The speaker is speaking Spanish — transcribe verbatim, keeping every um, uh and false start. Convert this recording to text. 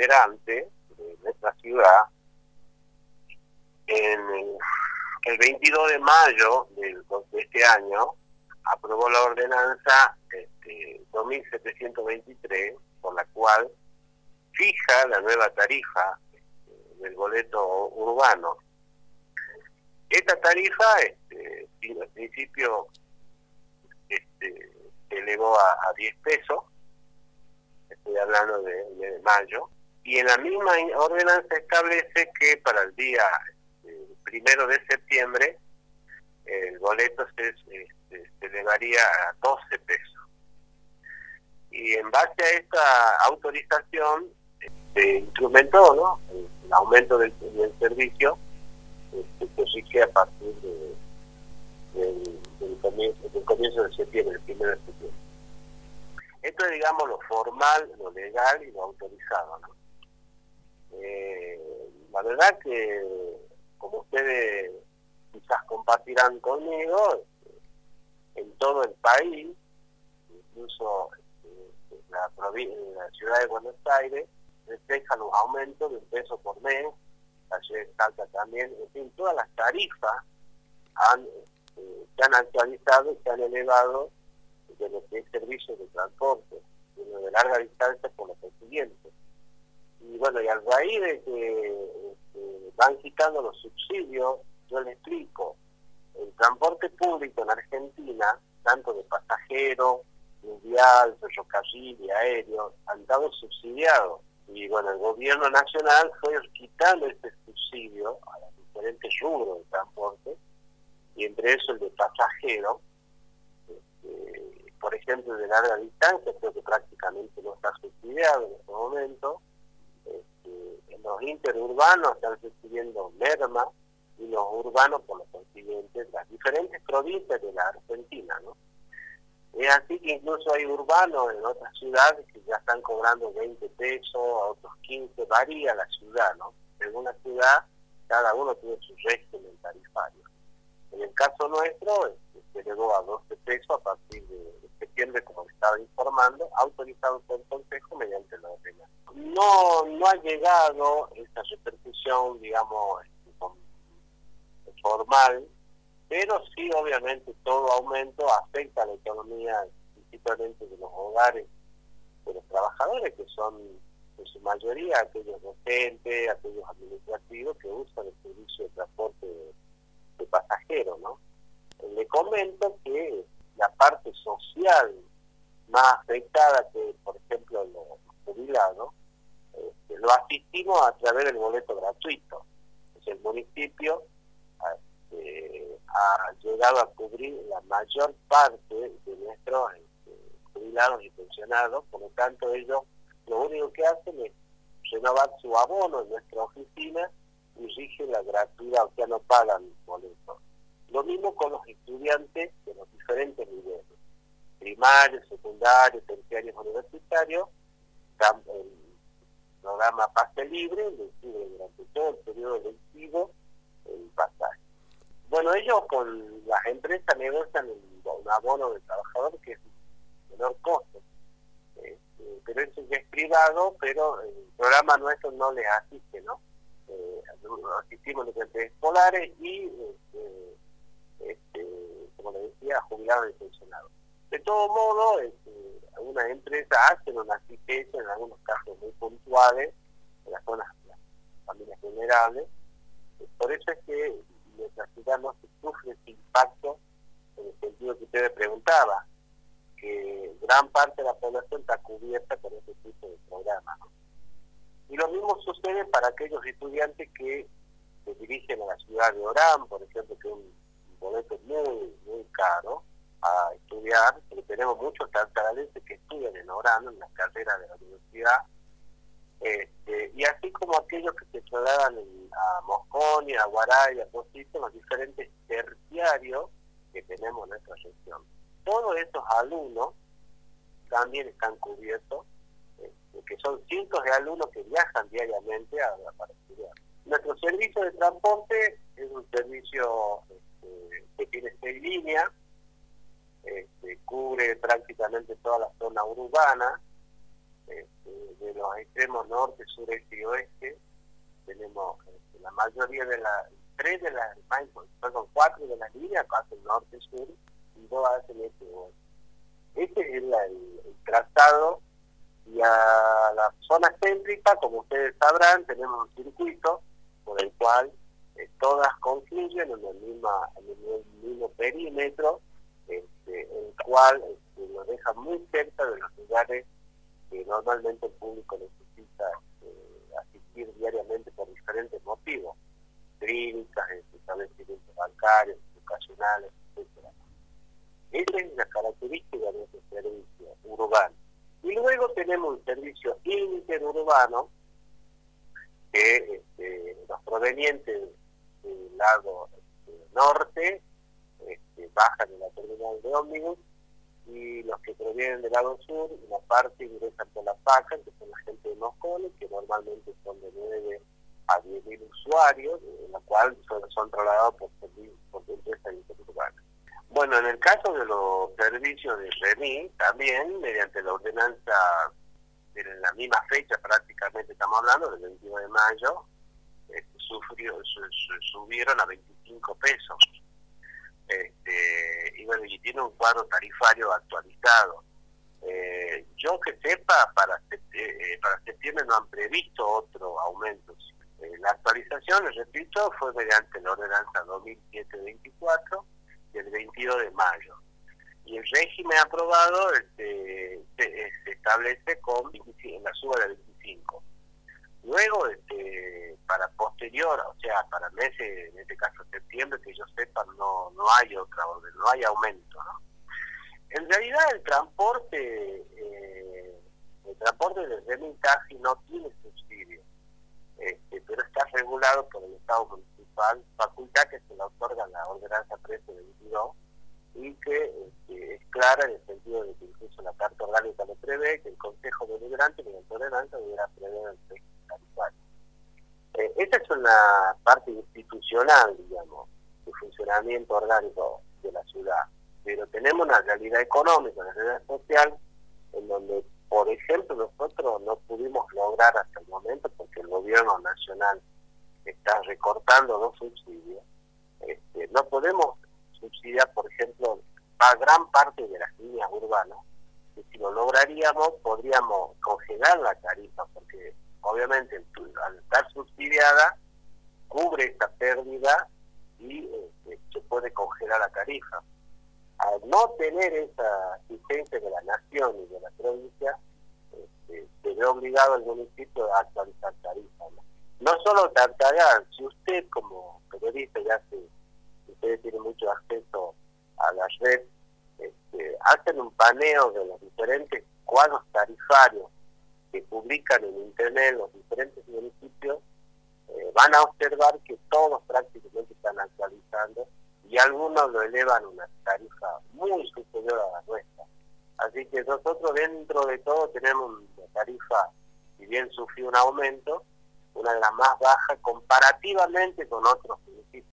deliberante de nuestra ciudad, en el, el veintidós de mayo del, de este año, aprobó la ordenanza este, dos mil setecientos veintitrés, por la cual fija la nueva tarifa este, del boleto urbano. Esta tarifa, este, al principio, este, se elevó a, a diez pesos, estoy hablando de, de mayo, y en la misma ordenanza establece que para el día este, primero de septiembre el boleto se, este, se elevaría a doce pesos. Y en base a esta autorización se instrumentó, ¿no?, el, el aumento del, del servicio este, que rige a partir de, del, del, comienzo, del comienzo de septiembre, el primero de septiembre. Esto es, digamos, lo formal, lo legal y lo autorizado, ¿no? Eh, la verdad que, como ustedes quizás compartirán conmigo, en todo el país, incluso en la, en la ciudad de Buenos Aires, reflejan los aumentos de un peso por mes, la ciudad de Salta también, en fin, todas las tarifas han, eh, se han actualizado y se han elevado de lo que es servicio de transporte, de lo de larga distancia por lo siguiente. Y bueno, y a raíz de que este, van quitando los subsidios, yo les explico, el transporte público en Argentina, tanto de pasajeros, fluvial, ferrocarril y aéreo, han estado subsidiados. Y bueno, el gobierno nacional fue quitando este subsidio a los diferentes rubros de transporte, y entre eso el de pasajeros. Este, por ejemplo, de larga distancia, creo que prácticamente no está subsidiado en este momento. Este, en los interurbanos están recibiendo merma, y los urbanos, por lo consiguiente, las diferentes provincias de la Argentina, ¿no? Es así que incluso hay urbanos en otras ciudades que ya están cobrando veinte pesos, a otros quince, varía la ciudad, ¿no? Según la ciudad, cada uno tiene su régimen tarifario. En el caso nuestro, se elevó a doce pesos a partir de septiembre, como le estaba informando, autorizado por el Consejo mediante la ordenanza. No, no ha llegado esta repercusión, digamos, formal, pero sí, obviamente, todo aumento afecta a la economía, principalmente de los hogares, de los trabajadores, que son en su mayoría aquellos docentes, aquellos administrativos que usan el servicio de transporte de, de pasajeros, ¿no? Le comento que la parte social más afectada, que por ejemplo los jubilados, este, lo asistimos a través del boleto gratuito. Es el municipio este, ha llegado a cubrir la mayor parte de nuestros este, jubilados y pensionados, por lo tanto ellos lo único que hacen es renovar su abono en nuestra oficina y rigen la gratuidad, o sea, no pagan boletos. Lo mismo con los estudiantes de los diferentes niveles, primarios, secundarios, terciarios, universitarios. El programa Pase Libre les sirve durante todo el periodo lectivo el pasaje. Bueno, ellos con las empresas negocian un abono de trabajador que es menor costo, este, pero eso ya es privado, pero el programa nuestro no les asiste, ¿no? Eh, asistimos a los escolares y este, Este, como le decía, jubilados y pensionados. De todo modo, este, algunas empresas hacen una asistencia en algunos casos muy puntuales, en las zonas de las familias vulnerables. Por eso es que nuestra ciudad no se sufre ese impacto en el sentido que usted me preguntaba, que gran parte de la población está cubierta por ese tipo de programas, ¿no? Y lo mismo sucede para aquellos estudiantes que se dirigen a la ciudad de Orán, por ejemplo, que es un boleto muy, muy caro a estudiar, porque tenemos muchos taltalenses que estudian en Orán, en las carreras de la universidad, este, y así como aquellos que se trasladan en, a Mosconi, a Guaray, a Positos, los diferentes terciarios que tenemos en nuestra región. Todos estos alumnos también están cubiertos, este, que son cientos de alumnos que viajan diariamente a, a, para estudiar. Nuestro servicio de transporte es un servicio este, que tiene seis líneas, este, cubre prácticamente toda la zona urbana, este, de los extremos norte, sureste y oeste, tenemos este, la mayoría de las, tres de las, perdón, cuatro de las líneas hacen norte-sur y dos hacen este-oeste. Este es el, el, el trazado, y a la zona céntrica, como ustedes sabrán, tenemos un circuito por el cual eh, todas confluyen en el, misma, en el mismo perímetro, este, el cual este, nos deja muy cerca de los lugares que normalmente el público necesita eh, asistir diariamente por diferentes motivos, clínicas, establecimientos bancarios, educacionales, etcétera. Esa es la característica de este servicio urbano. Y luego tenemos un servicio interurbano que este, los provenientes del lado este, norte este, bajan en la terminal de ómnibus, y los que provienen del lado sur, una parte ingresan por la Paca, que son la gente de Moscone, que normalmente son de nueve a diez mil usuarios, en la cual son, son trasladados por, por empresas interurbanas. Bueno, en el caso de los servicios de REMI, también mediante la ordenanza de la misma fecha prácticamente estamos hablando, del veintidós de mayo, este, sufrió, su, su, subieron a veinticinco pesos. Este, y bueno, y tiene un cuadro tarifario actualizado. Eh, yo que sepa, para, eh, para septiembre no han previsto otro aumento. Eh, la actualización, les repito, fue mediante la ordenanza dos mil siete veinticuatro del veintidós de mayo. Y el régimen aprobado este, se, se establece con en la suba de veinticinco. Luego, este, para posterior, o sea, para meses, en este caso septiembre, que yo sepa, no no hay otra orden, no hay aumento, ¿no? En realidad el transporte, eh, el transporte de REMI Taxi no tiene subsidio, este, pero está regulado por el Estado municipal, facultad que se le otorga la ordenanza trece veintidós, y que este, es clara en el sentido de que incluso la Carta Orgánica lo prevé, que el Consejo Deliberante, mediante ordenanza, deberá prever el régimen tarifario. Eh, esta es una parte institucional, digamos, de funcionamiento orgánico de la ciudad, pero tenemos una realidad económica, una realidad social, en donde, por ejemplo, nosotros no pudimos lograr hasta el momento, porque el gobierno nacional está recortando los subsidios, este, no podemos subsidiar, por ejemplo, a gran parte de las líneas urbanas, que si lo lograríamos podríamos congelar la tarifa, porque obviamente al estar subsidiada cubre esta pérdida y este, se puede congelar la tarifa. Al no tener esa asistencia de la nación y de la provincia, este, se ve obligado el municipio a actualizar tarifas, ¿no? No solo tartarear, si usted como periodista ya se ustedes tienen mucho acceso a la red, este, hacen un paneo de los diferentes cuadros tarifarios que publican en internet los diferentes municipios, eh, van a observar que todos prácticamente están actualizando y algunos lo elevan a una tarifa muy superior a la nuestra. Así que nosotros dentro de todo tenemos una tarifa, si bien sufrió un aumento, una de las más bajas comparativamente con otros municipios.